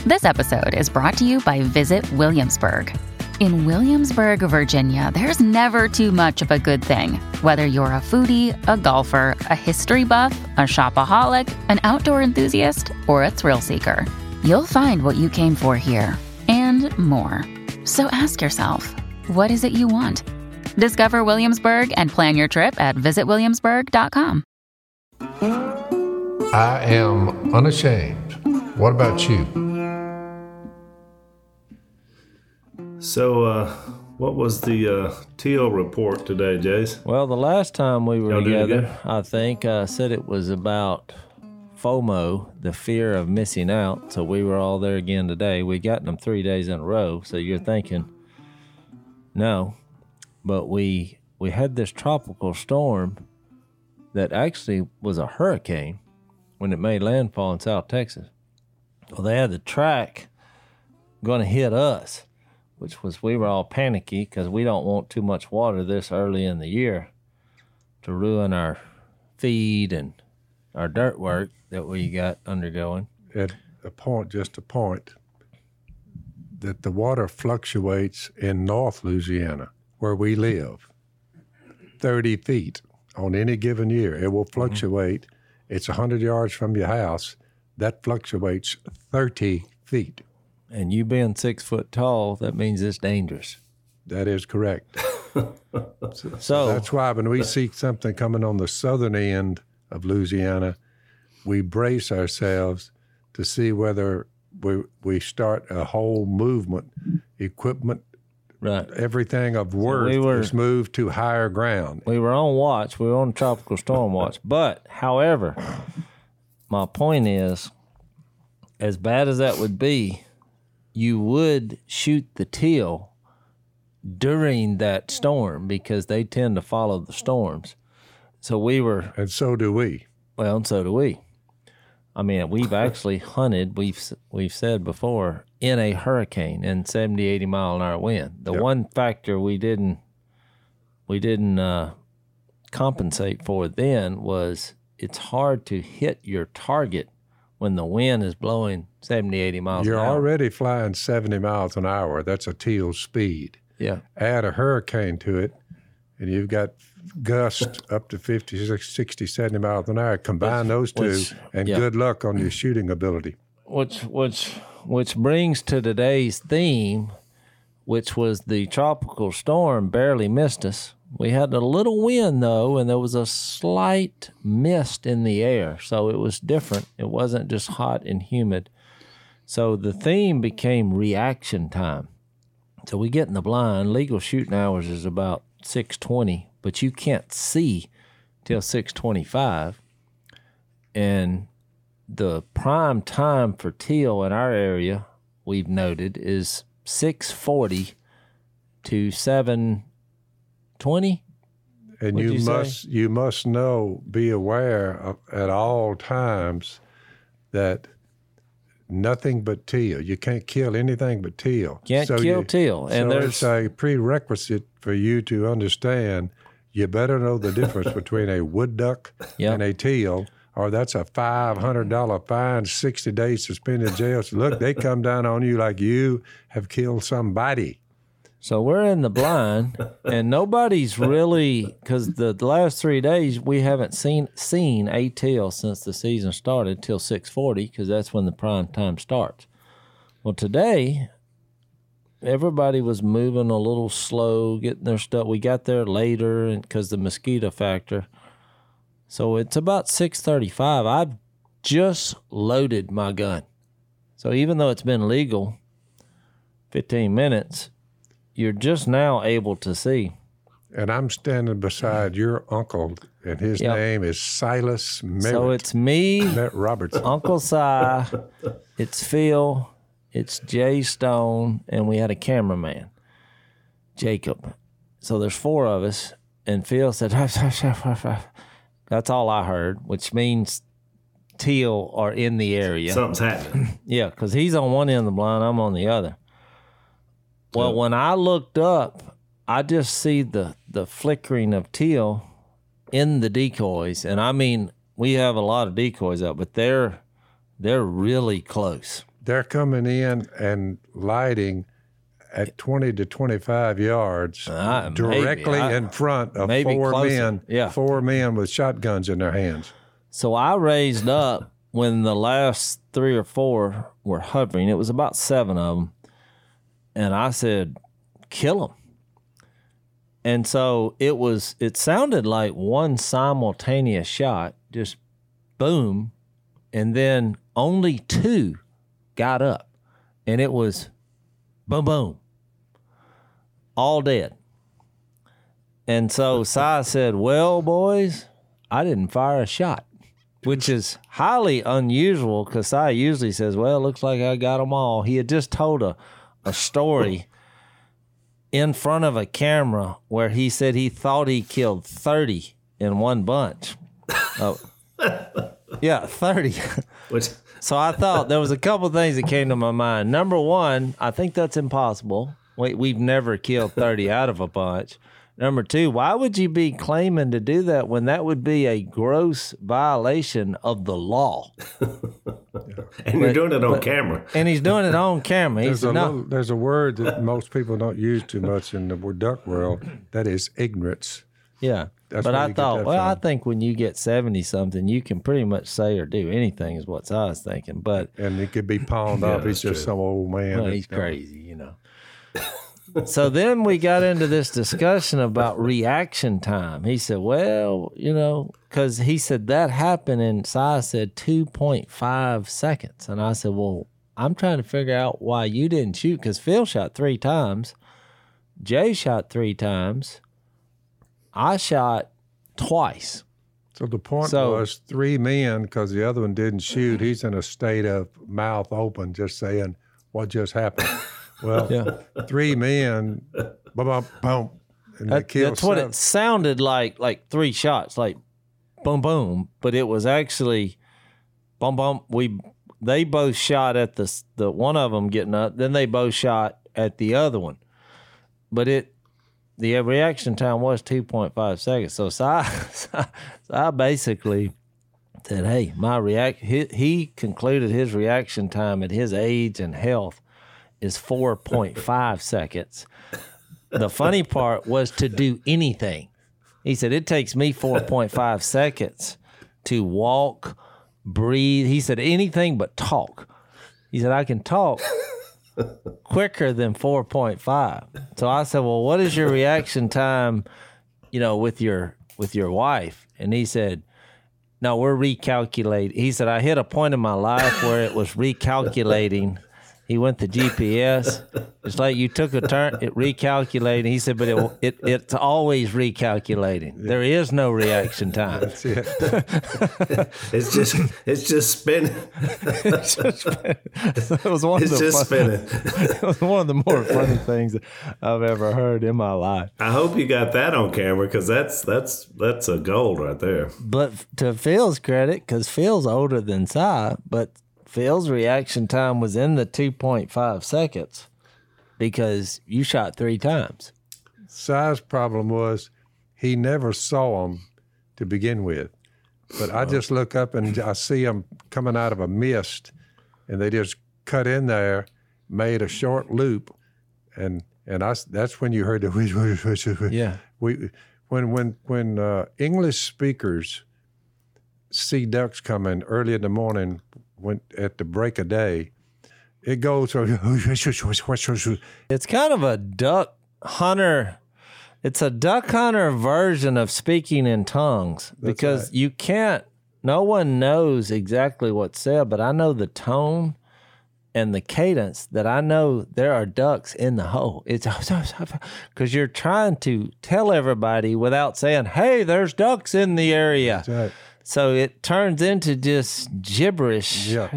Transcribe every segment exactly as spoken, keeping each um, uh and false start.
This episode is brought to you by Visit Williamsburg. In Williamsburg, Virginia, there's never too much of a good thing. Whether you're a foodie, a golfer, a history buff, a shopaholic, an outdoor enthusiast, or a thrill seeker, you'll find what you came for here and more. So ask yourself, what is it you want? Discover Williamsburg and plan your trip at visit williamsburg dot com. I am unashamed. What about you? So, uh, what was the uh, teal report today, Jace? Well, the last time we were Y'all did it together, again? I think I said it was about FOMO, the fear of missing out. So we were all there again today. We got them three days in a row. So you're thinking, no, but we we had this tropical storm that actually was a hurricane when it made landfall in South Texas. Well, they had the track going to hit us, which was, we were all panicky because we don't want too much water this early in the year to ruin our feed and our dirt work that we got undergoing. At a point, just a point, that the water fluctuates in North Louisiana, where we live, thirty feet on any given year. It will fluctuate. Mm-hmm. It's one hundred yards from your house. That fluctuates thirty feet. And you being six foot tall, that means it's dangerous. That is correct. so, so that's why when we see something coming on the southern end of Louisiana, we brace ourselves to see whether we we start a whole movement, equipment, right. everything of worth so we were, is moved to higher ground. We were on watch. We were on tropical storm watch. But, however, my point is, as bad as that would be, you would shoot the teal during that storm because they tend to follow the storms. So we were... And so do we. Well, and so do we. I mean, we've actually hunted, we've we've said before, in a hurricane in seventy, eighty mile an hour wind. The yep. one factor we didn't we didn't uh, compensate for then was it's hard to hit your target when the wind is blowing seventy, eighty miles You're an hour. You're already flying seventy miles an hour. That's a teal speed. Yeah. Add a hurricane to it, and you've got gusts up to fifty, sixty, seventy miles an hour. Combine those two, which, and yeah. good luck on your shooting ability. Which, which, which brings to today's theme, which was the tropical storm barely missed us. We had a little wind, though, and there was a slight mist in the air, so it was different. It wasn't just hot and humid. So the theme became reaction time. So we get in the blind. Legal shooting hours is about six twenty, but you can't see till six twenty-five. And the prime time for teal in our area, we've noted, is six forty to seven twenty. And you, you must say? you must know, be aware of, at all times that nothing but teal. You can't kill anything but teal. Can't so kill you, teal. And so there's it's a prerequisite for you to understand. You better know the difference between a wood duck yep. and a teal, or that's a five hundred dollars fine, sixty days suspended jail. So look, they come down on you like you have killed somebody. So we're in the blind, and nobody's really, because the last three days we haven't seen seen a teal since the season started till six forty, because that's when the prime time starts. Well, today, everybody was moving a little slow, getting their stuff. We got there later and because the mosquito factor. So it's about six thirty-five. I've just loaded my gun. So even though it's been legal fifteen minutes, you're just now able to see. And I'm standing beside your uncle, and his yep. name is Silas Merritt. So it's me, Merritt Robertson. Uncle Si, it's Phil, it's Jay Stone, and we had a cameraman, Jacob. So there's four of us, and Phil said, that's all I heard, which means teal are in the area. Something's happening. Yeah, because he's on one end of the blind, I'm on the other. Well, when I looked up, I just see the, the flickering of teal in the decoys. And I mean, we have a lot of decoys up, but they're they're really close. they're coming in and lighting at twenty to twenty-five yards Uh, directly maybe. I- in front of maybe four closer. men, Yeah. four men with shotguns in their hands. So I raised up when the last three or four were hovering. It was about seven of them. And I said, kill them. And so it was, it sounded like one simultaneous shot, just boom. And then only two got up. And it was boom, boom, all dead. And so Si said, well, boys, I didn't fire a shot, which is highly unusual because Si usually says, well, it looks like I got them all. He had just told a, a story in front of a camera where he said he thought he killed thirty in one bunch. Oh, yeah, thirty. Which So I thought there was a couple of things that came to my mind. Number one, I think that's impossible. We, we've never killed thirty out of a bunch. Number two, why would you be claiming to do that when that would be a gross violation of the law? and you're But- doing it on but- camera. And he's doing it on camera. He's There's a, no, little, there's a word that most people don't use too much in the duck world. That is ignorance. yeah. That's But where I you get thought, that well, I from. think when you get seventy something, you can pretty much say or do anything, is what I was thinking. But And it could be pawned Yeah, off. He's that's just true. some old man. well, that- he's crazy, you know. So then we got into this discussion about reaction time. He said, well, you know, because he said that happened and Si said two point five seconds. And I said, well, I'm trying to figure out why you didn't shoot because Phil shot three times. Jay shot three times. I shot twice. So the point So- was three men, because the other one didn't shoot. He's in a state of mouth open, just saying, what just happened? Well, Yeah. three men, boom, boom, boom, and they That, killed that's what seven. it sounded like, like three shots, like boom, boom. But it was actually boom, boom. We they both shot at the the one of them getting up, then they both shot at the other one. But it the reaction time was two point five seconds. So Si, Si basically said, "Hey, my react." He, he concluded his reaction time at his age and health is four point five seconds. The funny part was to do anything. He said, it takes me four point five seconds to walk, breathe. He said, anything but talk. He said, I can talk quicker than four point five. So I said, well, what is your reaction time, you know, with your with your wife? And he said, no, we're recalculating. He said, I hit a point in my life where it was recalculating. He went to G P S. It's like you took a turn, it recalculated. He said, but it, it it's always recalculating. There is no reaction time. That's it. It's just it's just spinning. It's just- it was one of It's the just fun- spinning. it was one of the more funny things I've ever heard in my life. I hope you got that on camera because that's that's that's a gold right there. But to Phil's credit, because Phil's older than Si, but Phil's reaction time was in the two point five seconds because you shot three times. Si's problem was he never saw them to begin with. But I just look up and I see them coming out of a mist, and they just cut in there, made a short loop, and and I, that's when you heard the whoosh, whoosh, whoosh, whoosh. Yeah. We when when when uh, English speakers see ducks coming early in the morning, when at the break of day, it goes. It's kind of a duck hunter. It's a duck hunter version of speaking in tongues because right. you can't, no one knows exactly what's said, but I know the tone and the cadence that I know there are ducks in the hole. It's because you're trying to tell everybody without saying, hey, there's ducks in the area. That's right. So it turns into just gibberish. Yeah.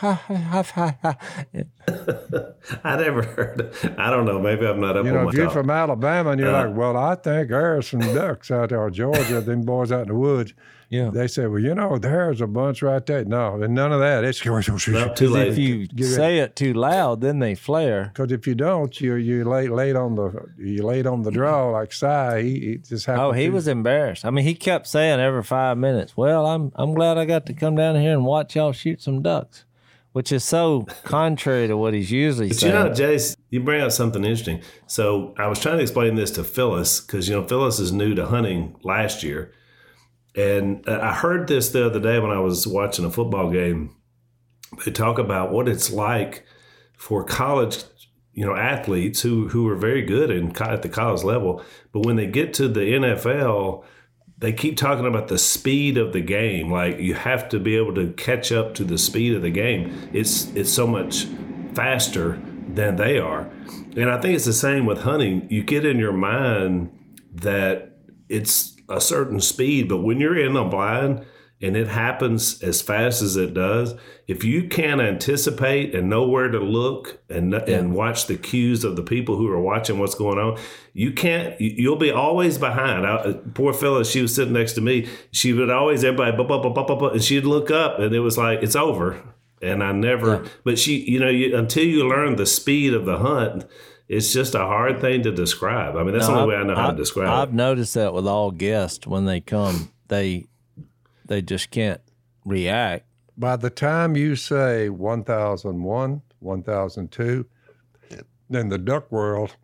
I never heard it. I don't know. Maybe I'm not up You on know, my if you're top. from Alabama and you're Uh, like, well, I think there's some ducks out there, or Georgia, them boys out in the woods. Yeah. They say, well, you know, there's a bunch right there. No, and none of that. It's No, too Because late. if you Get say it too loud, then they flare. because if you don't, you you late late on the you late on the draw like Si. He, he just happened. Oh, he to- was embarrassed. I mean, he kept saying every five minutes, "Well, I'm I'm glad I got to come down here and watch y'all shoot some ducks," which is so contrary to what he's usually But saying. you know, Jace, you bring up something interesting. So I was trying to explain this to Phyllis because, you know, Phyllis is new to hunting last year. And I heard this the other day when I was watching a football game. They talk about what it's like for college, you know, athletes who, who are very good in, at the college level. But when they get to the N F L, they keep talking about the speed of the game. Like you have to be able to catch up to the speed of the game. It's it's so much faster than they are. And I think it's the same with hunting. You get in your mind that it's a certain speed, but when you're in a blind and it happens as fast as it does, if you can't anticipate and know where to look and yeah. and watch the cues of the people who are watching what's going on, you can't, you'll be always behind. I, poor Phyllis, she was sitting next to me. She would always, everybody, bup, bup, bup, bup, bup, and she'd look up and it was like, it's over. And I never, yeah. but she, you know, you, until you learn the speed of the hunt, it's just a hard thing to describe. I mean, that's no, the only I've, way I know how I've, to describe I've it. I've noticed that with all guests when they come, they they just can't react. By the time you say one thousand one, one thousand two, in the duck world,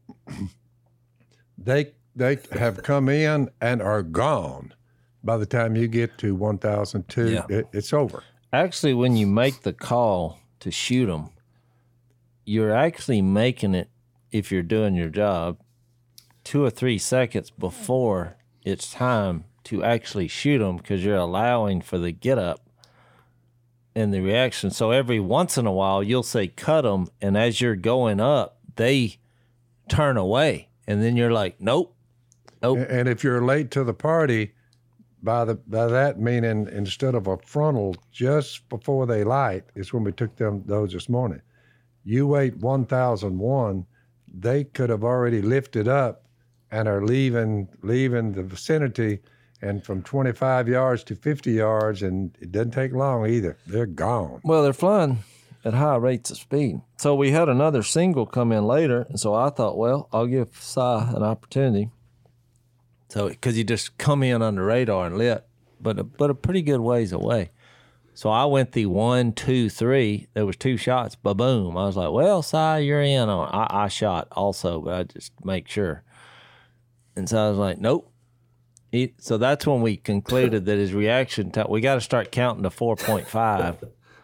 they they have come in and are gone. By the time you get to one thousand two, yeah. it, it's over. Actually, when you make the call to shoot them, you're actually making it, if you're doing your job, two or three seconds before it's time to actually shoot them because you're allowing for the get up and the reaction. So every once in a while, you'll say cut them, and as you're going up, they turn away, and then you're like, nope, nope. And if you're late to the party, by the by that meaning instead of a frontal just before they light is when we took them those this morning. You wait one thousand one, they could have already lifted up and are leaving leaving the vicinity, and from twenty-five yards to fifty yards, and it doesn't take long either. They're gone. Well, they're flying at high rates of speed. So we had another single come in later, and so I thought, well, I'll give Cy an opportunity. So, because he just come in on the radar and lit, but a, but a pretty good ways away. So I went the one, two, three. There was two shots. Ba-boom. I was like, well, Cy, you're in on. I, I shot also, but I just make sure. And so I was like, nope. He, so that's when we concluded that his reaction time, we got to start counting to four point five.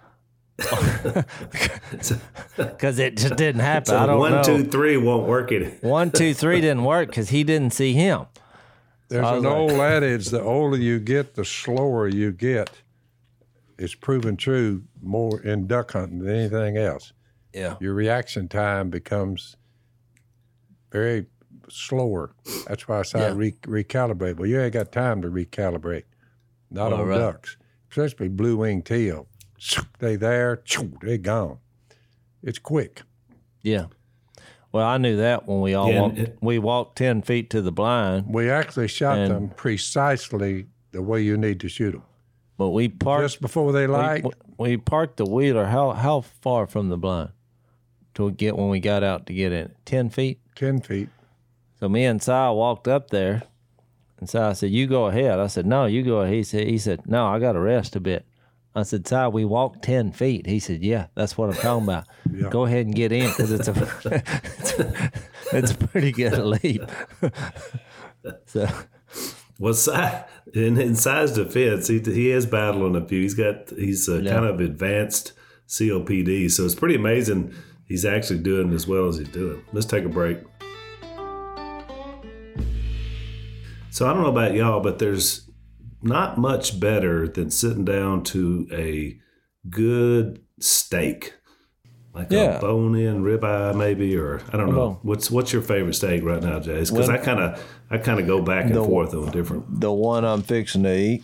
Because it just didn't happen. So I don't one, know. two, three won't work it. One, two, three didn't work because he didn't see him. There's so an like, old adage, the older you get, the slower you get. It's proven true more in duck hunting than anything else. Yeah. Your reaction time becomes very slower. That's why I say yeah. re- recalibrate. Well, you ain't got time to recalibrate. Not All on right. ducks, especially blue-winged teal. They there, they gone. It's quick. Yeah. Well, I knew that when we all Yeah, walked, it, we walked ten feet to the blind. We actually shot And- them precisely the way you need to shoot them. But we parked Just before they light. We, we parked the wheeler. How how far from the blind to get when we got out to get in it? Ten feet. ten feet. So me and Cy walked up there, and Cy said, "You go ahead." I said, "No, you go ahead." He said, "He said no, I got to rest a bit." I said, "Cy, we walked ten feet." He said, "Yeah, that's what I'm talking about. Yeah. Go ahead and get in because it's a it's, a it's a pretty good leap." So. Well, Cy, in, in Cy's defense, he he is battling a few. He's got he's uh, Yeah. kind of advanced C O P D, so it's pretty amazing he's actually doing as well as he's doing. Let's take a break. So I don't know about y'all, but there's not much better than sitting down to a good steak, like Yeah. a bone-in ribeye, maybe, or I don't know. Well, What's what's your favorite steak right now, Jace? Because I when- kind of I kind of go back and The- forth on different. The one I'm fixing to eat.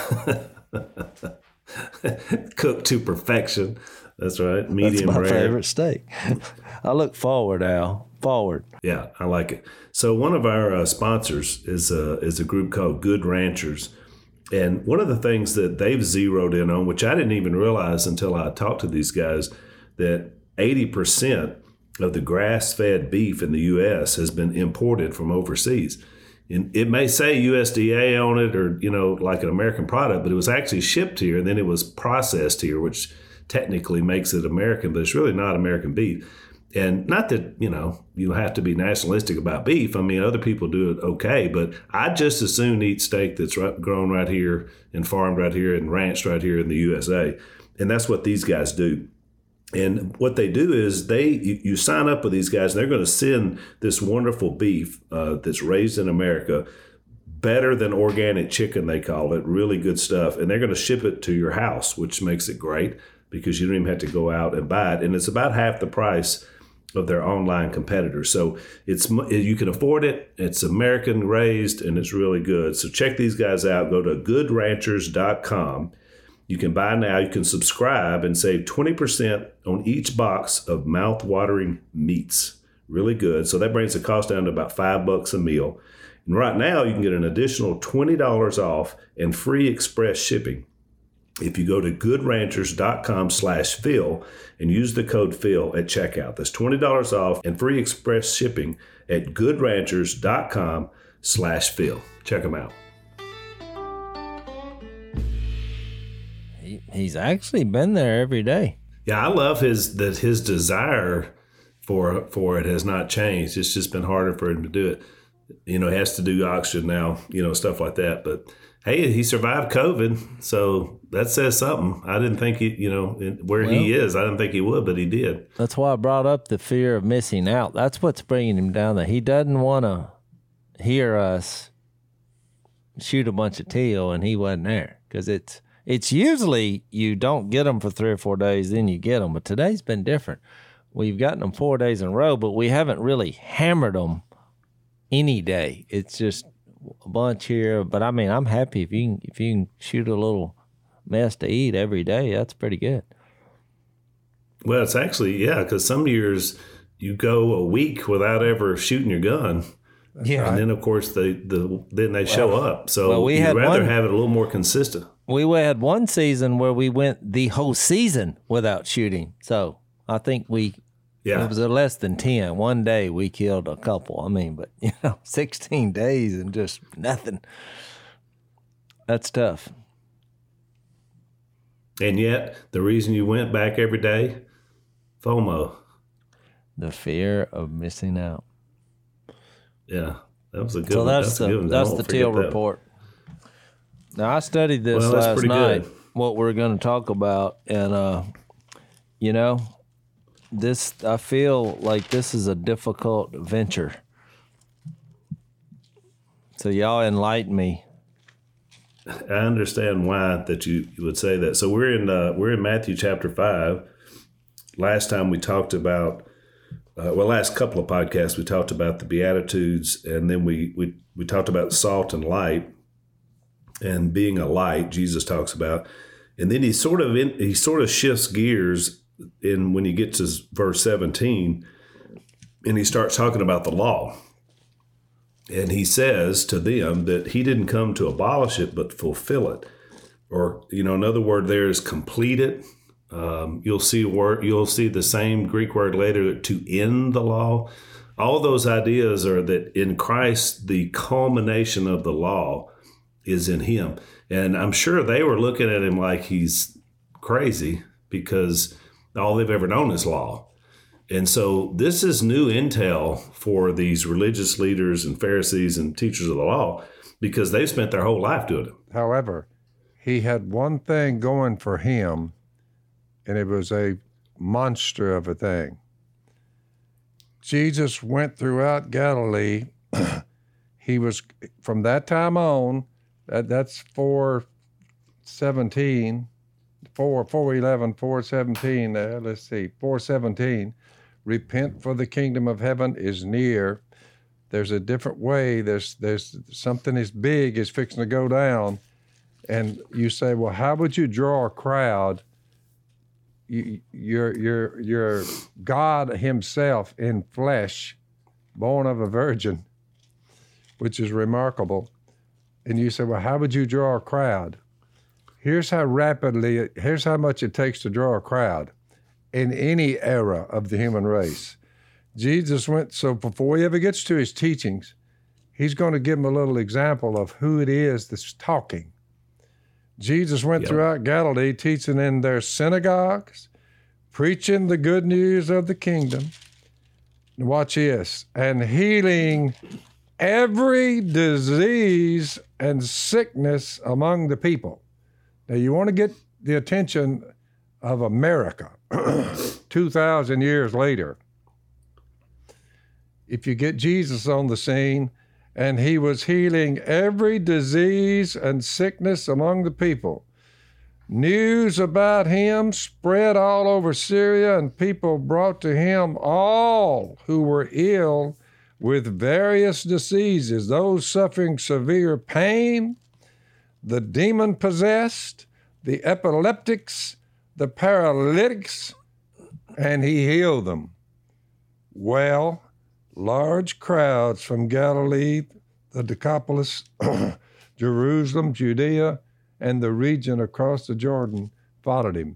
Cooked to perfection. That's right. That's Medium my rare. favorite steak. I look forward, Al. Forward. Yeah, I like it. So one of our uh, sponsors is a, is a group called Good Ranchers. And one of the things that they've zeroed in on, which I didn't even realize until I talked to these guys, that eighty percent of the grass-fed beef in the U S has been imported from overseas. And it may say U S D A on it or, you know, like an American product, but it was actually shipped here and then it was processed here, which technically makes it American, but it's really not American beef. And not that, you know, you have to be nationalistic about beef. I mean, other people do it okay, but I just as soon eat steak that's right, grown right here and farmed right here and ranched right here in the U S A. And that's what these guys do. And what they do is they you, you sign up with these guys, and they're going to send this wonderful beef uh, that's raised in America, better than organic chicken, they call it, really good stuff. And they're going to ship it to your house, which makes it great because you don't even have to go out and buy it. And it's about half the price of their online competitors. So it's you can afford it. It's American raised, and it's really good. So check these guys out. Go to good ranchers dot com. You can buy now. You can subscribe and save twenty percent on each box of mouth-watering meats. Really good. So that brings the cost down to about five bucks a meal. And right now, you can get an additional twenty dollars off and free express shipping if you go to good ranchers dot com slash Phil and use the code Phil at checkout. That's twenty dollars off and free express shipping at good ranchers dot com slash Phil. Check them out. He, he's actually been there every day. Yeah, I love his that his desire for for it has not changed. It's just been harder for him to do it. You know, he has to do oxygen now, you know, stuff like that. But hey, he survived COVID, so that says something. I didn't think he, you know, where well, he is, I didn't think he would, but he did. That's why I brought up the fear of missing out. That's what's bringing him down there. He doesn't want to hear us shoot a bunch of teal, and he wasn't there. Because it's, it's usually you don't get them for three or four days, then you get them. But today's been different. We've gotten them four days in a row, but we haven't really hammered them any day. It's just a bunch here, but I mean, I'm happy if you can if you can shoot a little mess to eat every day. That's pretty good. Well, it's actually yeah, because some years you go a week without ever shooting your gun. That's yeah, right. And then of course they the then they well, show up. So well, we you'd had rather one, have it a little more consistent. We had one season where we went the whole season without shooting. So I think we. Yeah. It was a less than ten. One day we killed a couple. I mean, but, you know, sixteen days and just nothing. That's tough. And yet, the reason you went back every day, FOMO. The fear of missing out. Yeah, that was a good so one. That's, that's the, a good one. That's the teal report. Now, I studied this well, last night, good. what we're going to talk about. And, uh, you know, This, I feel like this is a difficult venture. So y'all enlighten me. I understand why that you, you would say that. So we're in uh, we're in Matthew chapter five. Last time we talked about, uh, well, last couple of podcasts we talked about the Beatitudes, and then we we we talked about salt and light, and being a light. Jesus talks about, and then he sort of in, he sort of shifts gears. In when he gets to verse seventeen, and he starts talking about the law. And he says to them that he didn't come to abolish it, but fulfill it. Or, you know, another word there is complete it. Um, you'll see word, you'll see the same Greek word later, to end the law. All those ideas are that in Christ, the culmination of the law is in him. And I'm sure they were looking at him like he's crazy because all they've ever known is law. And so this is new intel for these religious leaders and Pharisees and teachers of the law because they've spent their whole life doing it. However, he had one thing going for him, and it was a monster of a thing. Jesus went throughout Galilee. He was, from that time on, that, that's four seventeen, Four, four eleven, four seventeen, uh, let's see, four seventeen, repent for the kingdom of heaven is near. There's a different way. There's there's something as big is fixing to go down. And you say, well, how would you draw a crowd? You, you're, you're, you're God himself in flesh, born of a virgin, which is remarkable. And you say, well, how would you draw a crowd? Here's how rapidly, here's how much it takes to draw a crowd in any era of the human race. Jesus went, so before he ever gets to his teachings, he's going to give them a little example of who it is that's talking. Jesus went Yep. throughout Galilee, teaching in their synagogues, preaching the good news of the kingdom. Watch this. And healing every disease and sickness among the people. Now, you want to get the attention of America two thousand years later. If you get Jesus on the scene, and he was healing every disease and sickness among the people. News about him spread all over Syria, and people brought to him all who were ill with various diseases, those suffering severe pain, the demon-possessed, the epileptics, the paralytics, and he healed them. Well, large crowds from Galilee, the Decapolis, Jerusalem, Judea, and the region across the Jordan followed him.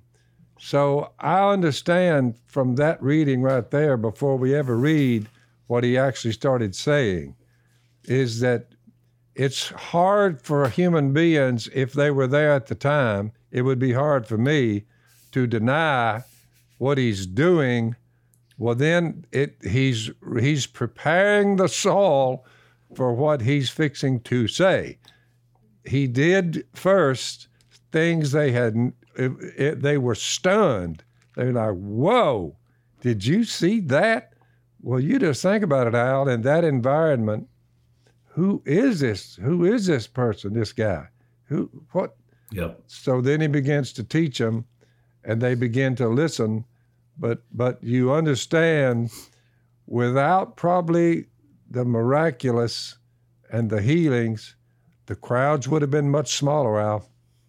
So I understand from that reading right there, before we ever read what he actually started saying, is that it's hard for human beings, if they were there at the time, it would be hard for me to deny what he's doing. Well, then it, he's he's preparing the soul for what he's fixing to say. He did first things they had, it, it, they were stunned. They were like, whoa, did you see that? Well, you just think about it, Al, in that environment, who is this? Who is this person, this guy? Who, what? Yep. So then he begins to teach them, and they begin to listen. But but you understand, without probably the miraculous and the healings, the crowds would have been much smaller, Al.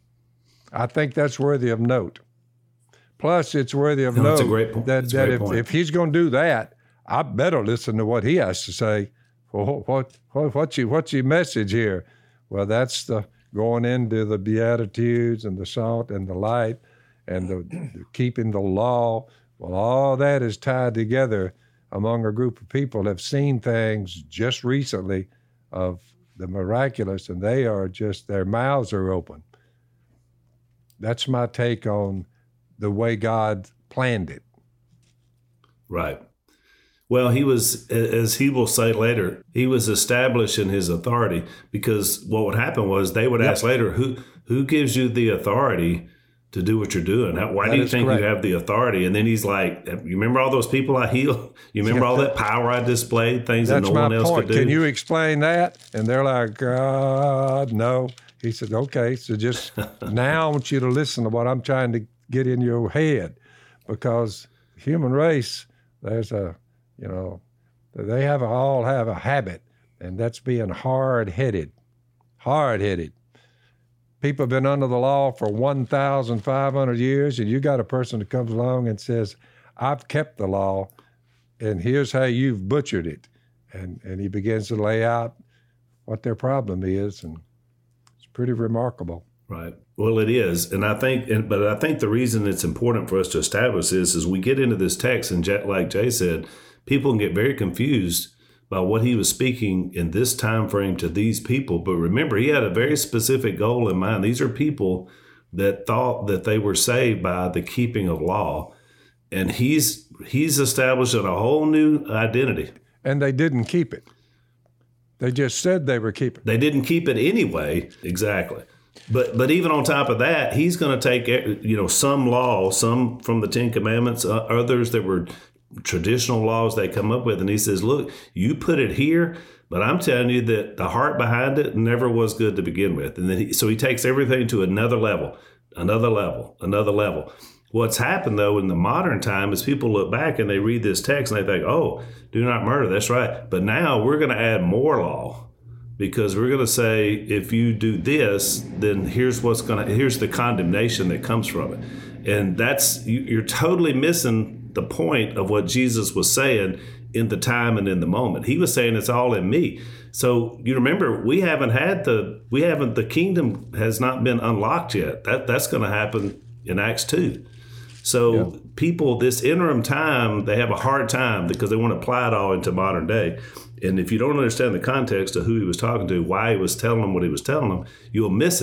I think that's worthy of note. Plus, it's worthy of No, note that's a great point. that, That's a that great if, point. if he's going to do that, I better listen to what he has to say. Well, what, what, what's, your, what's your message here? Well, that's the going into the Beatitudes and the salt and the light and the, the keeping the law. Well, all that is tied together among a group of people that have seen things just recently of the miraculous, and they are just, their mouths are open. That's my take on the way God planned it. Right. Well, he was, as he will say later, he was establishing his authority, because what would happen was they would Yep. ask later, who who gives you the authority to do what you're doing? How, why That do you is think correct. you have the authority? And then he's like, you remember all those people I healed? You remember all that power I displayed, things That's that no my one else point. could do? Can you explain that? And they're like, God, no. He said, okay, so just now I want you to listen to what I'm trying to get in your head, because human race, there's a, you know, they have a, all have a habit, and that's being hard-headed, hard-headed. People have been under the law for one thousand five hundred years, and you got a person that comes along and says, I've kept the law, and here's how you've butchered it. And, and he begins to lay out what their problem is, and it's pretty remarkable. Right. Well, it is, and I think, and, but I think the reason it's important for us to establish this is we get into this text, and Jack, like Jay said, people can get very confused by what he was speaking in this time frame to these people. But remember, he had a very specific goal in mind. These are people that thought that they were saved by the keeping of law, and he's he's establishing a whole new identity. And they didn't keep it. They just said they were keeping it. They didn't keep it anyway. Exactly. But but even on top of that, he's going to take, you know, some law, some from the Ten Commandments, uh, others that were traditional laws they come up with, and he says, look, you put it here, but I'm telling you that the heart behind it never was good to begin with. And then he, so he takes everything to another level, another level, another level. What's happened, though, in the modern time is people look back and they read this text and they think, oh, do not murder, that's right. But now we're going to add more law, because we're going to say, if you do this, then here's what's going to, here's the condemnation that comes from it. And that's, you, you're totally missing the point of what Jesus was saying in the time and in the moment. He was saying it's all in me. So you remember, we haven't had the, we haven't, the kingdom has not been unlocked yet. That That's going to happen in Acts two. So yeah. people, this interim time, they have a hard time because they want to apply it all into modern day. And if you don't understand the context of who he was talking to, why he was telling them what he was telling them, you'll miss it.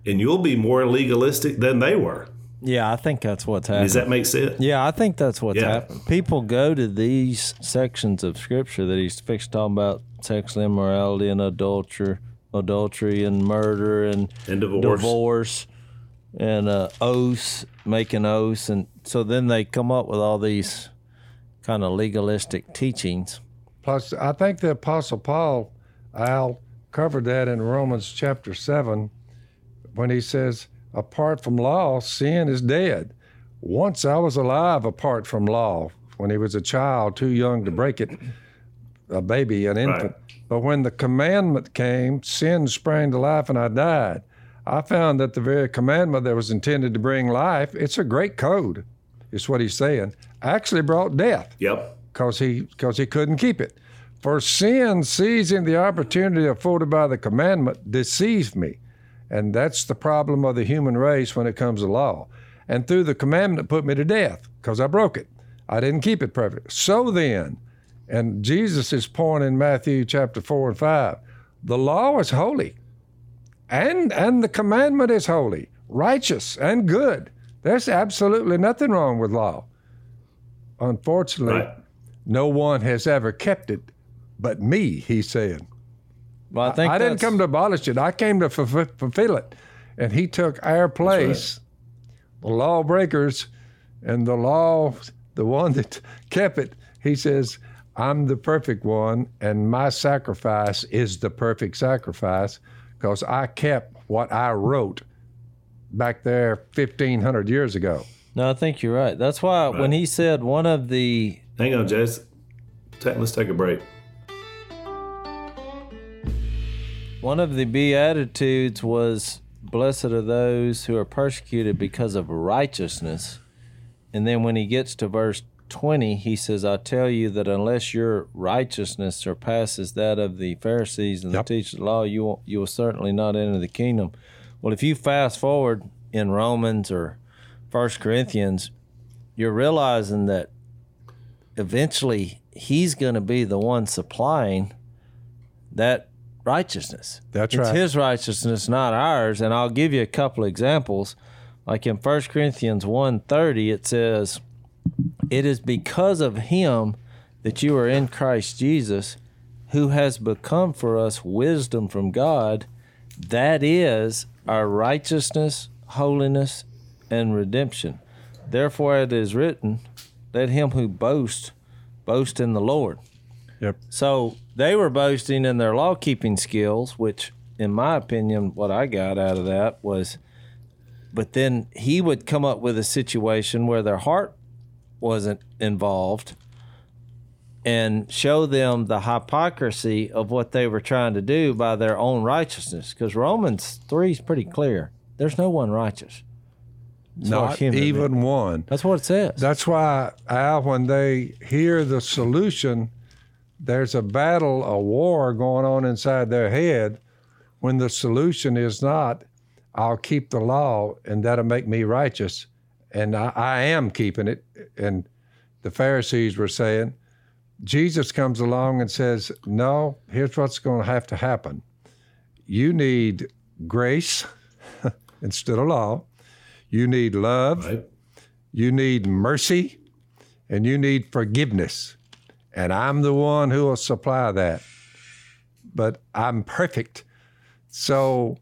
and you'll be more legalistic than they were. Yeah, I think that's what's happening. Does that make sense? Yeah, I think that's what's Yeah. happening. People go to these sections of Scripture that he's fixed talking about sexual immorality and adultery, adultery and murder and, And divorce. divorce and uh, oaths, making oaths. And so then they come up with all these kind of legalistic teachings. Plus, I think the Apostle Paul, Al, covered that in Romans chapter seven when he says, apart from law, sin is dead. Once I was alive apart from law, when he was a child, too young to break it, a baby, an infant. Right. But when the commandment came, sin sprang to life and I died. I found that the very commandment that was intended to bring life, it's a great code, is what he's saying, actually brought death. Yep. Because he, because he couldn't keep it. For sin, seizing the opportunity afforded by the commandment, deceived me. And that's the problem of the human race when it comes to law. And through the commandment, it put me to death because I broke it. I didn't keep it perfect. So then, and Jesus' point in Matthew chapter four and five, the law is holy. And, and the commandment is holy, righteous, and good. There's absolutely nothing wrong with law. Unfortunately, Right. no one has ever kept it but me, he's saying. Well, I think I didn't that's- come to abolish it. I came to fulf- fulfill it. And he took our place, the lawbreakers, and the law, the one that kept it. He says, I'm the perfect one, and my sacrifice is the perfect sacrifice because I kept what I wrote back there fifteen hundred years ago. No, I think you're right. That's why when he said one of the Hang on, Jess. Ta- Let's take a break. one of the Beatitudes was, blessed are those who are persecuted because of righteousness. And then when he gets to verse twenty, he says, I tell you that unless your righteousness surpasses that of the Pharisees and Yep. the teachers of the law, you will, you will certainly not enter the kingdom. Well, if you fast forward in Romans or First Corinthians, you're realizing that eventually he's going to be the one supplying that righteousness. That's it's right. his righteousness, not ours. And I'll give you a couple examples. Like in First Corinthians one thirty, it says, it is because of him that you are in Christ Jesus, who has become for us wisdom from God. That is our righteousness, holiness, and redemption. Therefore it is written, let him who boasts boast in the Lord. Yep. So they were boasting in their law-keeping skills, which, in my opinion, what I got out of that was, but then he would come up with a situation where their heart wasn't involved and show them the hypocrisy of what they were trying to do by their own righteousness. Because Romans three is pretty clear. There's no one righteous. As far as Not human even being. one. That's what it says. That's why, Al, when they hear the solution, there's a battle, a war going on inside their head when the solution is not, I'll keep the law and that'll make me righteous. And I, I am keeping it. And the Pharisees were saying, Jesus comes along and says, no, here's what's going to have to happen. You need grace instead of law. You need love. Right? You need mercy. And you need forgiveness. And I'm the one who will supply that. But I'm perfect. So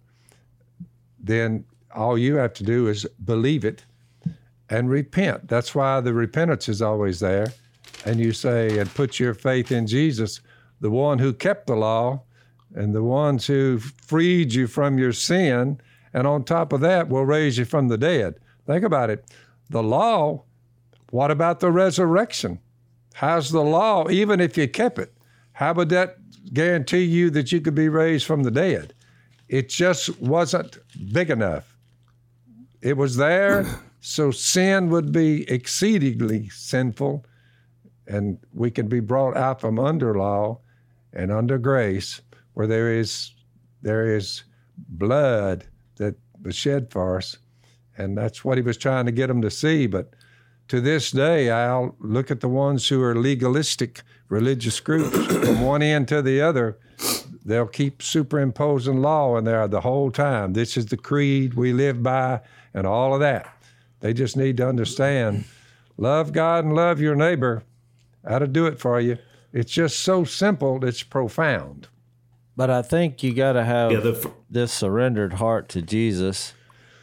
then all you have to do is believe it and repent. That's why the repentance is always there. And you say, and put your faith in Jesus, the one who kept the law and the ones who freed you from your sin. And on top of that, will raise you from the dead. Think about it. The law, what about the resurrection? How's the law, even if you kept it, how would that guarantee you that you could be raised from the dead? It just wasn't big enough. It was there, so sin would be exceedingly sinful, and we can be brought out from under law and under grace, where there is there is blood that was shed for us, and that's what he was trying to get them to see. But to this day, I'll look at the ones who are legalistic religious groups from one end to the other. they'll keep superimposing law in there the whole time. This is the creed we live by and all of that. They just need to understand, love God and love your neighbor. That'll do it for you. It's just so simple, it's profound. But I think you got to have Yeah, the, this surrendered heart to Jesus,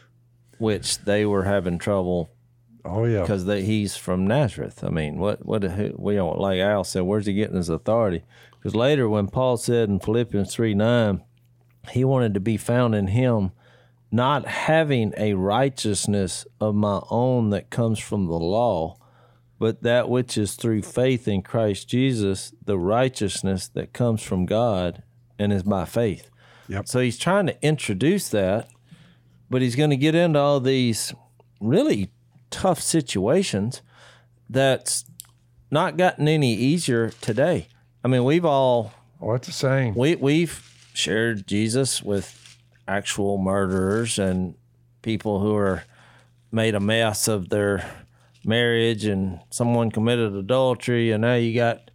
which they were having trouble Oh, yeah. because he's from Nazareth. I mean, what what who- we don't, like Al said, where's he getting his authority? Because later, when Paul said in Philippians three nine, he wanted to be found in him, not having a righteousness of my own that comes from the law, but that which is through faith in Christ Jesus, the righteousness that comes from God and is by faith. Yep. So he's trying to introduce that, but he's going to get into all these really tough situations that's not gotten any easier today. I mean, we've all Oh, it's the same. we we've shared Jesus with actual murderers and people who are made a mess of their marriage, and someone committed adultery, and now you got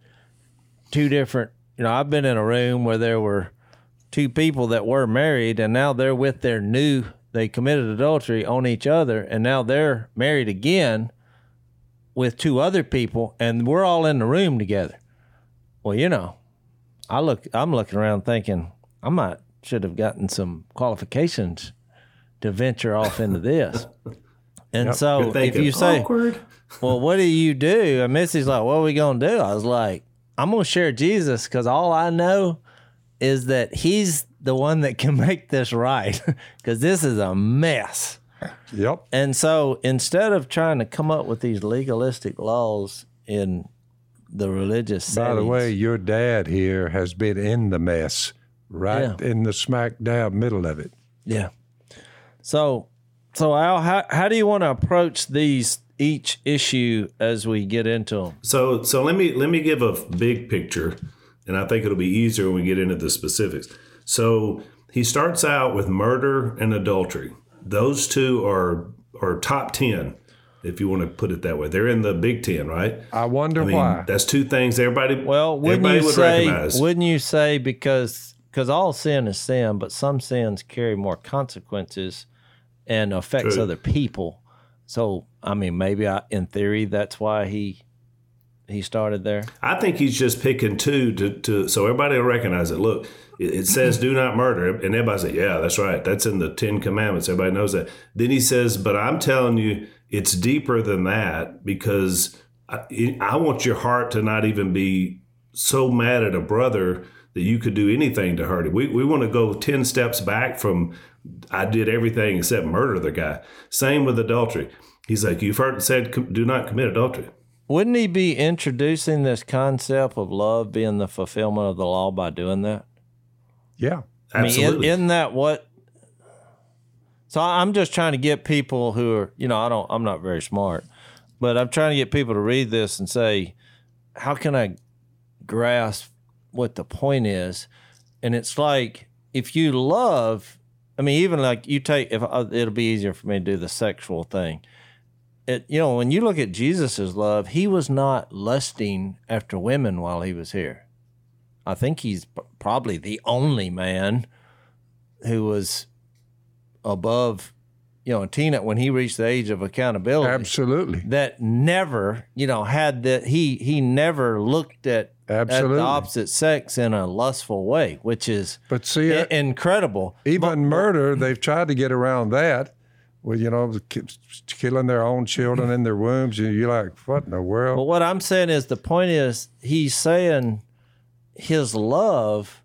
two different, you know, I've been in a room where there were two people that were married, and now they're with their new, they committed adultery on each other, and now they're married again with two other people, and we're all in the room together. Well, you know, I look, I'm looking around thinking I might should have gotten some qualifications to venture off into this. And Yep. so You're if thinking, you say, awkward. well, what do you do? And Missy's like, what are we going to do? I was like, I'm going to share Jesus because all I know is that he's the one that can make this right because this is a mess. Yep. And so instead of trying to come up with these legalistic laws in the religious By settings, the way, your dad here has been in the mess, right Yeah. in the smack dab middle of it. yeah. So, so Al, how, how do you want to approach these each issue as we get into them? So so let me let me give a big picture, and I think it'll be easier when we get into the specifics. So he starts out with murder and adultery. Those two are are top ten, if you want to put it that way. They're in the Big Ten, right? I wonder I mean, why. that's two things everybody Well, wouldn't everybody you would say? recognize. Wouldn't you say because because all sin is sin, but some sins carry more consequences and affects True. other people. So I mean, maybe I, in theory, that's why he he started there. I think he's just picking two to, to so everybody will recognize it. Look, it, it says do not murder, and everybody says, yeah, that's right. That's in the Ten Commandments. Everybody knows that. Then he says, but I'm telling you, it's deeper than that because I, I want your heart to not even be so mad at a brother that you could do anything to hurt him. We we want to go ten steps back from I did everything except murder the guy. Same with adultery. He's like, you've heard it said, do not commit adultery. Wouldn't he be introducing this concept of love being the fulfillment of the law by doing that? Yeah. Absolutely. I mean, isn't that what? So I'm just trying to get people who are, you know, I don't, I'm not very smart, but I'm trying to get people to read this and say, how can I grasp what the point is? And it's like, if you love, I mean, even like you take, if uh, it'll be easier for me to do the sexual thing. It, you know, when you look at Jesus's love, he was not lusting after women while he was here. I think he's p- probably the only man who was above, you know, teen when he reached the age of accountability. Absolutely. That never, you know, had that he he never looked at, at Absolutely. the opposite sex in a lustful way, which is But see, i- uh, incredible. even But- murder, they've tried to get around that. Well, you know, ki- killing their own children in their wombs. And you're like, what in the world? But what I'm saying is the point is he's saying his love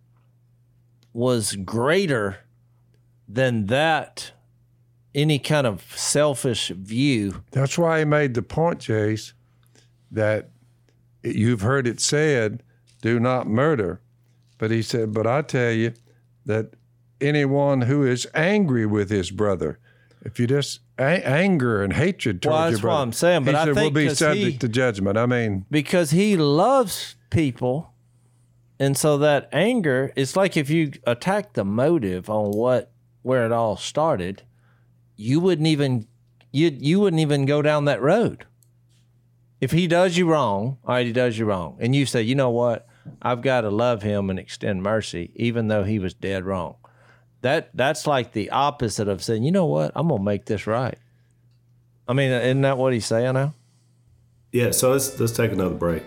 was greater than that, any kind of selfish view. That's why he made the point, Chase, that you've heard it said, do not murder. But he said, but I tell you that anyone who is angry with his brother, if you just a- anger and hatred towards Well, your that's brother, what I'm saying, but he I said, think we'll be 'cause subject he- to judgment. I mean, Because he loves people. And so that anger, it's like if you attack the motive on what where it all started, you wouldn't even you you wouldn't even go down that road. If he does you wrong, all right, he does you wrong, and you say, you know what, I've got to love him and extend mercy, even though he was dead wrong. That That's like the opposite of saying, you know what, I'm going to make this right. I mean, isn't that what he's saying now? Yeah, so let's, let's take another break.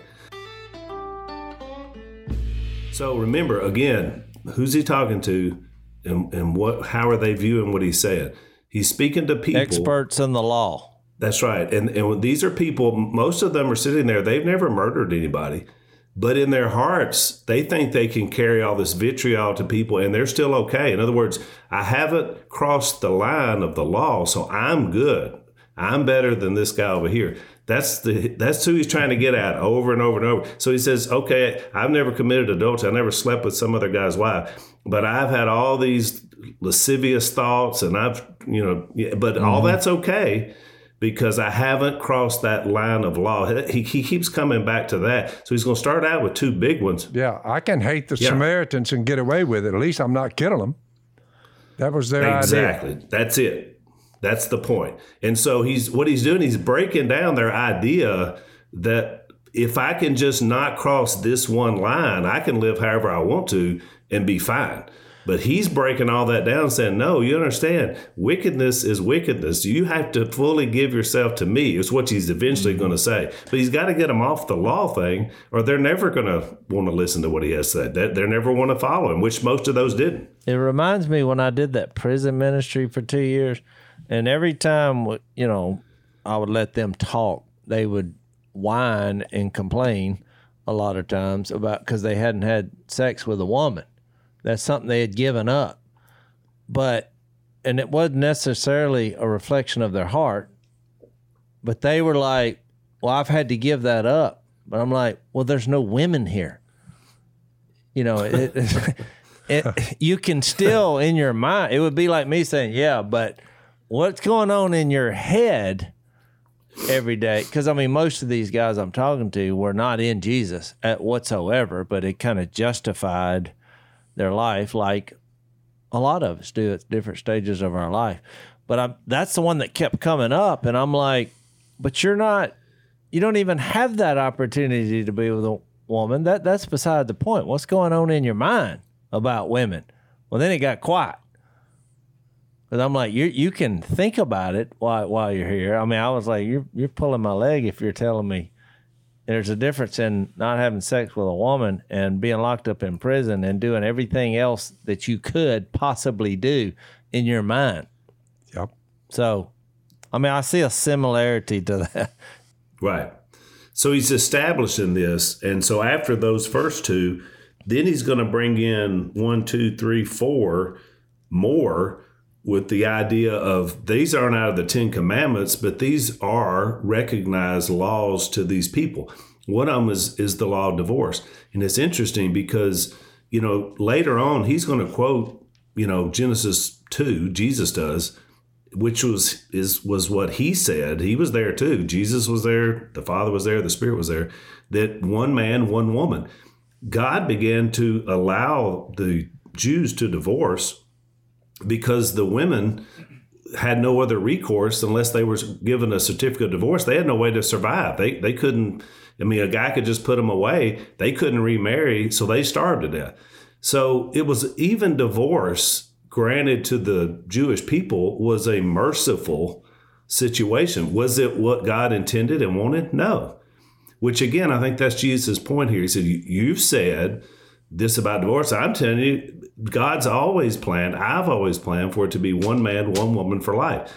So remember, again, who's he talking to and, and what? How are they viewing what he's saying? He's speaking to people. Experts in the law. That's right. And, and these are people, most of them are sitting there, they've never murdered anybody. But in their hearts, they think they can carry all this vitriol to people and they're still okay. In other words, I haven't crossed the line of the law, so I'm good. I'm better than this guy over here. That's the that's who he's trying to get at over and over and over. So he says, okay, I've never committed adultery. I never slept with some other guy's wife, but I've had all these lascivious thoughts and I've, you know, but mm-hmm. all that's okay because I haven't crossed that line of law. He, he keeps coming back to that. So he's going to start out with two big ones. Yeah, I can hate the yeah. Samaritans and get away with it. At least I'm not killing them. That was their exactly. idea. Exactly. That's it. That's the point. And so he's what he's doing, he's breaking down their idea that if I can just not cross this one line, I can live however I want to and be fine. But he's breaking all that down, saying, no, you understand, wickedness is wickedness. You have to fully give yourself to me, is what he's eventually mm-hmm. going to say. But he's got to get them off the law thing, or they're never going to want to listen to what he has said. They they're never want to follow him, which most of those didn't. It reminds me when I did that prison ministry for two years, and every time, you know, I would let them talk, they would whine and complain a lot of times about because they hadn't had sex with a woman. That's something they had given up. But, and it wasn't necessarily a reflection of their heart, but they were like, well, I've had to give that up. But I'm like, well, there's no women here. You know, it, it, it, you can still in your mind, it would be like me saying, yeah, but what's going on in your head every day? Because, I mean, most of these guys I'm talking to were not in Jesus at whatsoever, but it kind of justified their life like a lot of us do at different stages of our life. But I'm, that's the one that kept coming up, and I'm like, but you're not, you don't even have that opportunity to be with a woman. That That's beside the point. What's going on in your mind about women? Well, then it got quiet. Because I'm like, you you can think about it while while you're here. I mean, I was like, you're you're pulling my leg if you're telling me there's a difference in not having sex with a woman and being locked up in prison and doing everything else that you could possibly do in your mind. Yep. So, I mean, I see a similarity to that. Right. So he's establishing this. And so after those first two, then he's going to bring in one, two, three, four more with the idea of these aren't out of the Ten Commandments, but these are recognized laws to these people. One of them is, is the law of divorce. And it's interesting because, you know, later on, he's going to quote, you know, Genesis two, Jesus does, which was is was what he said. He was there too. Jesus was there. The Father was there. The Spirit was there. That one man, one woman. God began to allow the Jews to divorce because the women had no other recourse unless they were given a certificate of divorce. They had no way to survive. They they couldn't, I mean, a guy could just put them away. They couldn't remarry, so they starved to death. So it was even divorce granted to the Jewish people was a merciful situation. Was it what God intended and wanted? No. Which again, I think that's Jesus' point here. He said, you've said this about divorce. I'm telling you, God's always planned, I've always planned for it to be one man, one woman for life.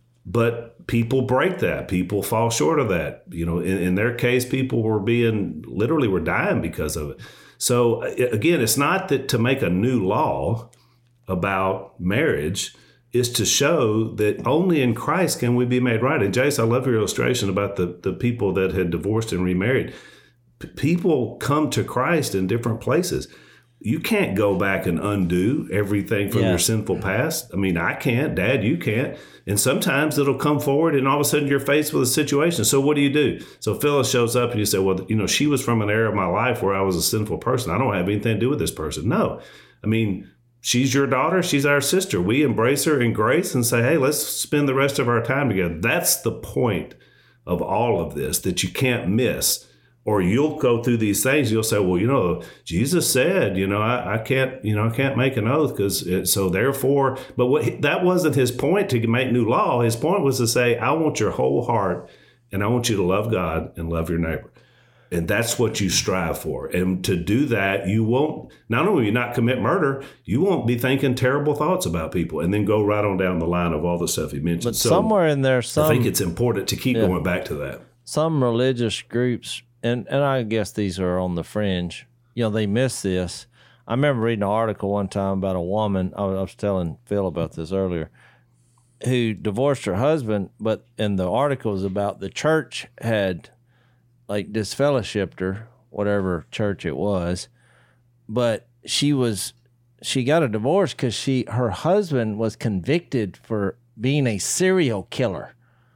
But people break that. People fall short of that. You know, in, in their case, people were being, literally were dying because of it. So again, it's not that to make a new law about marriage is to show that only in Christ can we be made right. And Jace, I love your illustration about the, the people that had divorced and remarried. P- people come to Christ in different places. You can't go back and undo everything from yeah. your sinful past. I mean, I can't. Dad, you can't. And sometimes it'll come forward and all of a sudden you're faced with a situation. So what do you do? So Phyllis shows up and you say, well, you know, she was from an era of my life where I was a sinful person. I don't have anything to do with this person. No. I mean, she's your daughter. She's our sister. We embrace her in grace and say, hey, let's spend the rest of our time together. That's the point of all of this that you can't miss. Or you'll go through these things. You'll say, well, you know, Jesus said, you know, I, I can't, you know, I can't make an oath because so therefore, but what that wasn't his point to make new law. His point was to say, I want your whole heart and I want you to love God and love your neighbor. And that's what you strive for. And to do that, you won't, not only will you not commit murder, you won't be thinking terrible thoughts about people and then go right on down the line of all the stuff he mentioned. But so somewhere in there, some, I think it's important to keep yeah. going back to that. Some religious groups, and, and I guess these are on the fringe, you know, they miss this. I remember reading an article one time about a woman, I was, I was telling Phil about this earlier, who divorced her husband, but in the article was about the church had like disfellowshipped her, whatever church it was, but she was, she got a divorce because she, her husband was convicted for being a serial killer.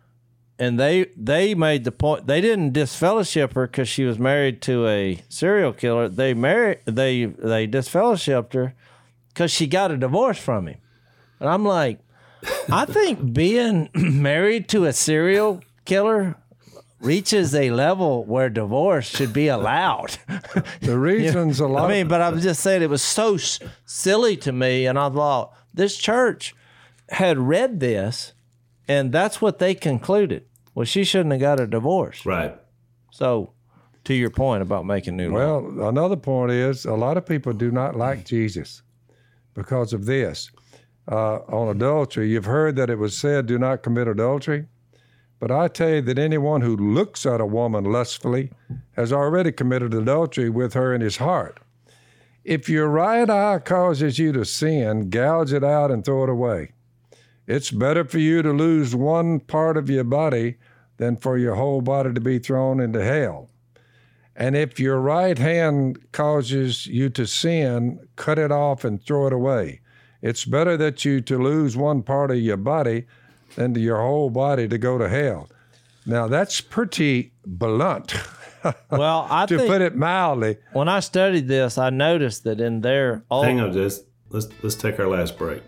And they they made the point, they didn't disfellowship her because she was married to a serial killer. They married they they disfellowshipped her because she got a divorce from him. And I'm like, I think being married to a serial killer reaches a level where divorce should be allowed. The reasons You know, a lot. I mean, but I'm just saying it was so s- silly to me, and I thought this church had read this, and that's what they concluded. Well, she shouldn't have got a divorce. Right. So, to your point about making new law. Well, another point is a lot of people do not like Jesus because of this. Uh, on adultery, you've heard that it was said, do not commit adultery. But I tell you that anyone who looks at a woman lustfully has already committed adultery with her in his heart. If your right eye causes you to sin, gouge it out and throw it away. It's better for you to lose one part of your body than for your whole body to be thrown into hell. And if your right hand causes you to sin, cut it off and throw it away. It's better that you to lose one part of your body than to your whole body to go to hell. Now, that's pretty blunt, Well, I to think put it mildly. when I studied this, I noticed that in their old, Hang on, just let's let's take our last break.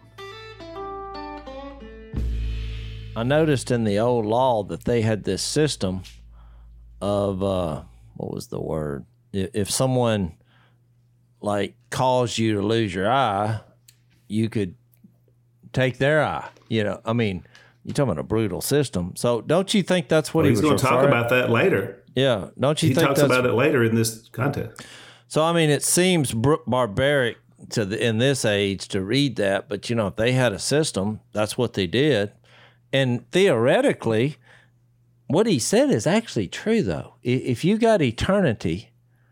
I noticed in the old law that they had this system of uh, what was the word? I- If someone like caused you to lose your eye, you could take their eye. You know, I mean, you're talking about a brutal system. So don't you think that's what Well, he he's was going to talk referring- about that later. Yeah, don't you He think talks that's about it later in this context. So I mean, it seems br- barbaric to the in this age to read that, but you know, if they had a system, that's what they did. And theoretically, what he said is actually true, though. I- If you got eternity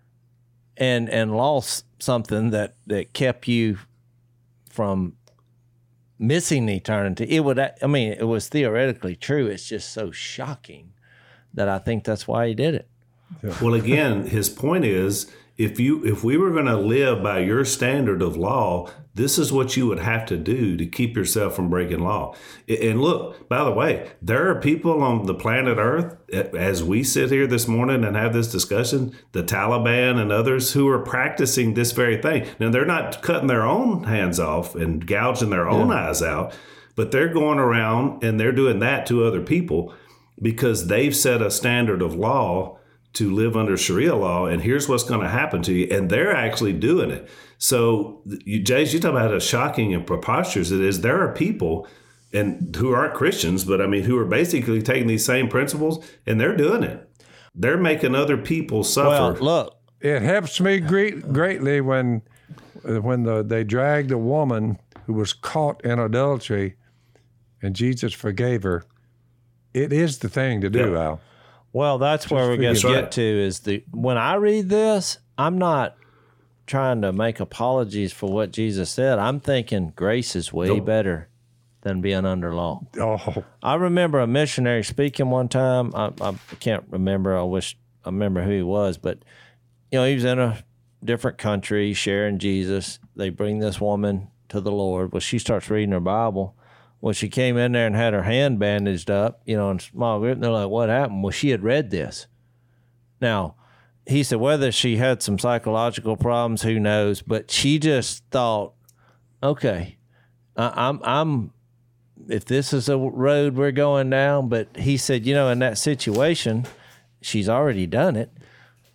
and and lost something that that kept you from missing eternity, it would. I mean, it was theoretically true. It's just so shocking that I think that's why he did it. Well, again, his point is if you if we were going to live by your standard of law, this is what you would have to do to keep yourself from breaking law. And look, by the way, there are people on the planet Earth, as we sit here this morning and have this discussion, the Taliban and others who are practicing this very thing. Now, they're not cutting their own hands off and gouging their own yeah. eyes out, but they're going around and they're doing that to other people because they've set a standard of law to live under Sharia law, and here's what's going to happen to you. And they're actually doing it. So, you, Jace, you talk about how shocking and preposterous it is. There are people and who aren't Christians, but I mean, who are basically taking these same principles, and they're doing it. They're making other people suffer. Well, look. It helps me great, greatly when when the, they dragged a woman who was caught in adultery and Jesus forgave her. It is the thing to do, Yeah. Al. Well, that's where we're going to figure- get Right. to is the when I read this, I'm not trying to make apologies for what Jesus said. I'm thinking grace is way Nope. better than being under law. Oh, I remember a missionary speaking one time. I, I can't remember. I wish I remember who he was, but you know, he was in a different country sharing Jesus. They bring this woman to the Lord. Well, she starts reading her Bible. Well, she came in there and had her hand bandaged up, you know, in small group. And they're like, what happened? Well, she had read this. Now, he said whether she had some psychological problems, who knows? But she just thought, okay, I, I'm, I'm, if this is a road we're going down. But he said, you know, in that situation, she's already done it.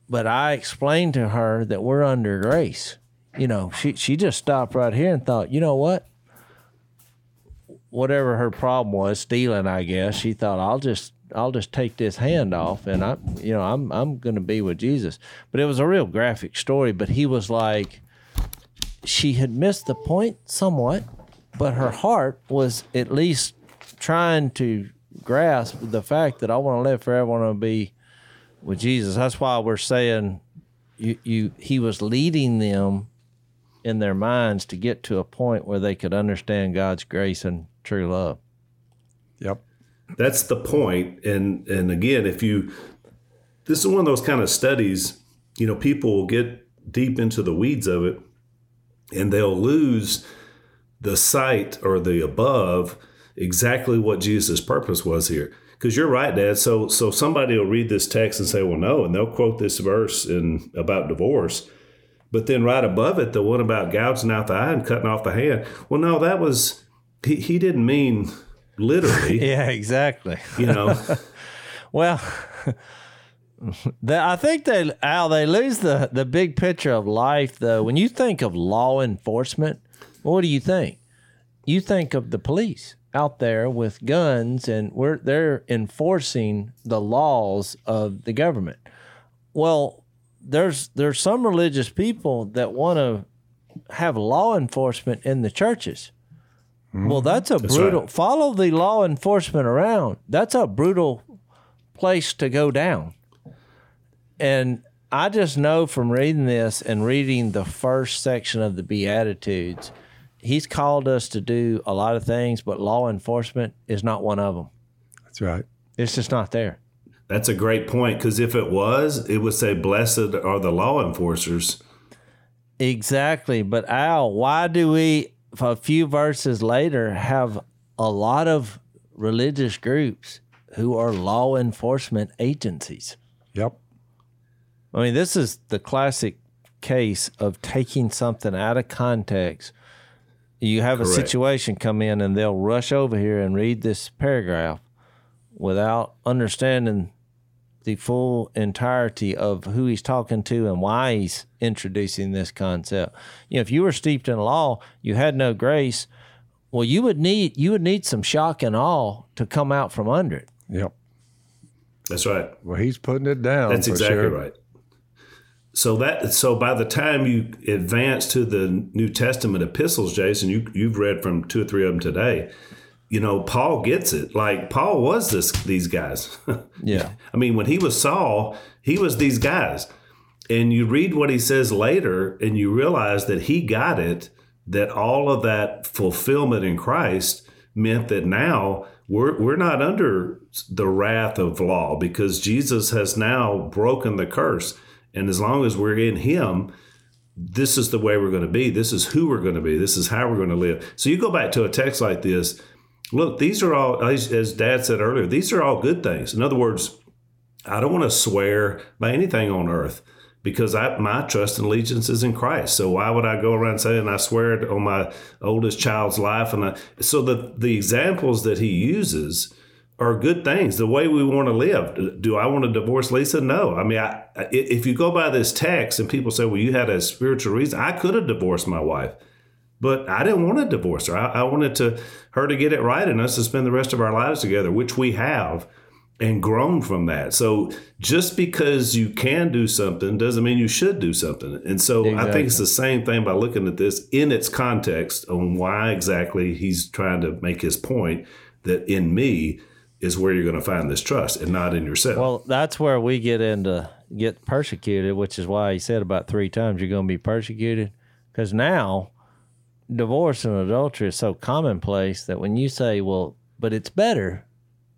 but I explained to her that we're under grace. You know, she, she just stopped right here and thought, you know what? Whatever her problem was, stealing, I guess, she thought, I'll just I'll just take this hand off, and I, you know, I'm I'm going to be with Jesus. But it was a real graphic story. But he was like, she had missed the point somewhat, but her heart was at least trying to grasp the fact that I want to live forever, I want to be with Jesus. That's why we're saying you you he was leading them in their minds to get to a point where they could understand God's grace and true love. Yep. That's the point. And and again, if you, this is one of those kind of studies, you know, people will get deep into the weeds of it and they'll lose the sight or the above exactly what Jesus' purpose was here. Because you're right, Dad. So so somebody will read this text and say, well, no, and they'll quote this verse in about divorce. But then right above it, the one about gouging out the eye and cutting off the hand. Well, no, that was, he, he didn't mean literally. Yeah, exactly. You know. Well, the, I think they, Al, they lose the, the big picture of life, though. When you think of law enforcement, what do you think? You think of the police out there with guns, and we're they're enforcing the laws of the government. Well, there's there's some religious people that want to have law enforcement in the churches. Mm-hmm. Well, that's a that's brutal. Right. Follow the law enforcement around. That's a brutal place to go down. And I just know from reading this and reading the first section of the Beatitudes, he's called us to do a lot of things, but law enforcement is not one of them. That's right. It's just not there. That's a great point, because if it was, it would say, blessed are the law enforcers. Exactly. But Al, why do we, a few verses later, have a lot of religious groups who are law enforcement agencies? Yep. I mean, this is the classic case of taking something out of context. You have Correct. A situation come in and they'll rush over here and read this paragraph without understanding the full entirety of who he's talking to and why he's introducing this concept. You know, if you were steeped in law, you had no grace, well, you would need you would need some shock and awe to come out from under it. Yep. That's right. Well, he's putting it down. That's for exactly sure. right. So that so by the time you advance to the New Testament epistles, Jason, you you've read from two or three of them today. You know, Paul gets it. Like Paul was this these guys. Yeah. I mean, when he was Saul, he was these guys. And you read what he says later, and you realize that he got it. That all of that fulfillment in Christ meant that now we're we're not under the wrath of law, because Jesus has now broken the curse. And as long as we're in him, this is the way we're going to be. This is who we're going to be. This is how we're going to live. So you go back to a text like this. Look, these are all, as Dad said earlier, these are all good things. In other words, I don't want to swear by anything on earth, because I, my trust and allegiance is in Christ. So why would I go around saying I swear it on my oldest child's life? And I, so the, the examples that he uses are good things, the way we want to live. Do I want to divorce Lisa? No. I mean, I, if you go by this text and people say, well, you had a spiritual reason, I could have divorced my wife, but I didn't want to divorce her. I, I wanted to her to get it right and us to spend the rest of our lives together, which we have, and grown from that. So just because you can do something doesn't mean you should do something. And so exactly. I think it's the same thing by looking at this in its context on why exactly he's trying to make his point that in me is where you're going to find this trust and not in yourself. Well, that's where we get into get persecuted, which is why he said about three times you're going to be persecuted. Because now divorce and adultery is so commonplace that when you say, well, but it's better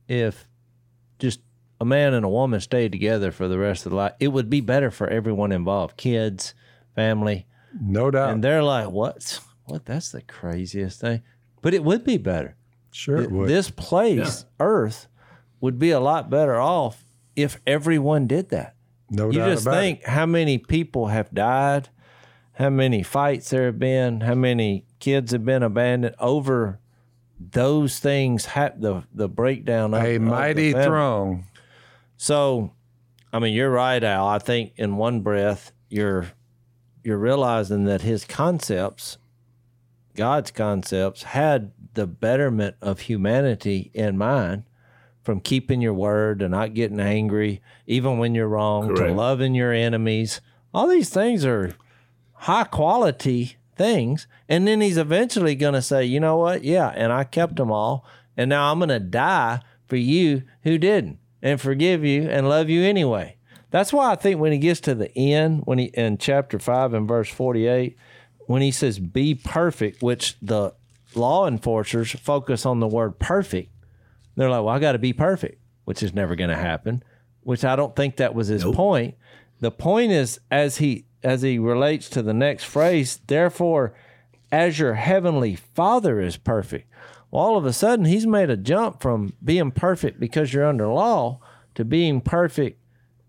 if just a man and a woman stayed together for the rest of their life, it would be better for everyone involved, kids, family. No doubt. And they're like, what? What? That's the craziest thing. But it would be better. Sure it would. This place, yeah. Earth, would be a lot better off if everyone did that. No you doubt just about think it. How many people have died, how many fights there have been, how many kids have been abandoned over those things, ha- the the breakdown of a of mighty the throng. So I mean, you're right, Al. I think in one breath, you're you're realizing that his concepts, God's concepts, had the betterment of humanity in mind, from keeping your word to not getting angry, even when you're wrong, Correct. to loving your enemies. All these things are high quality things. And then he's eventually going to say, you know what? Yeah, and I kept them all. And now I'm going to die for you who didn't, and forgive you and love you anyway. That's why I think when he gets to the end, when he in chapter five and verse forty-eight, when he says be perfect, which the law enforcers focus on the word perfect, they're like, well, I got to be perfect, which is never going to happen, which I don't think that was his Nope. point. The point is, as he as he relates to the next phrase, therefore, as your heavenly Father is perfect. Well, all of a sudden, he's made a jump from being perfect because you're under law to being perfect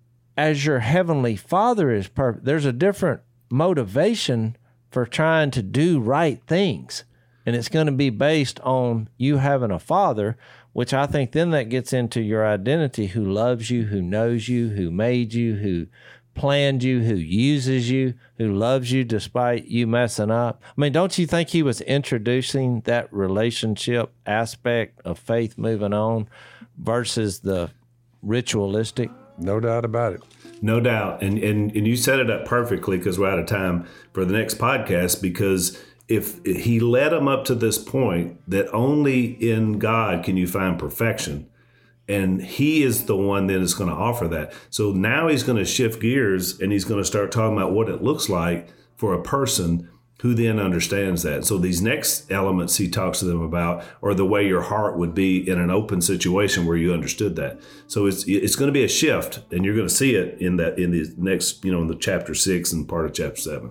as your heavenly Father is perfect. There's a different motivation for trying to do right things. And it's going to be based on you having a Father, which I think then that gets into your identity, who loves you, who knows you, who made you, who planned you, who uses you, who loves you despite you messing up. I mean, don't you think he was introducing that relationship aspect of faith moving on versus the ritualistic? No doubt about it. No doubt. And and, and you set it up perfectly, because we're out of time for the next podcast, because if he led them up to this point that only in God can you find perfection, and he is the one that is going to offer that. So now he's going to shift gears, and he's going to start talking about what it looks like for a person who then understands that. So these next elements he talks to them about are the way your heart would be in an open situation where you understood that. So it's it's going to be a shift, and you're going to see it in that in the next, you know, in the chapter six and part of chapter seven.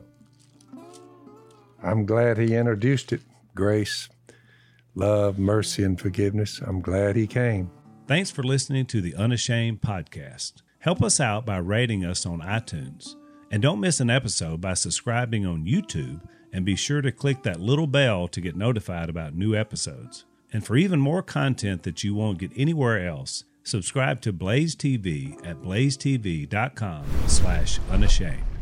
I'm glad he introduced it. Grace, love, mercy, and forgiveness. I'm glad he came. Thanks for listening to the Unashamed Podcast. Help us out by rating us on iTunes. And don't miss an episode by subscribing on YouTube, and be sure to click that little bell to get notified about new episodes. And for even more content that you won't get anywhere else, subscribe to Blaze T V at blaze t v dot com slash unashamed.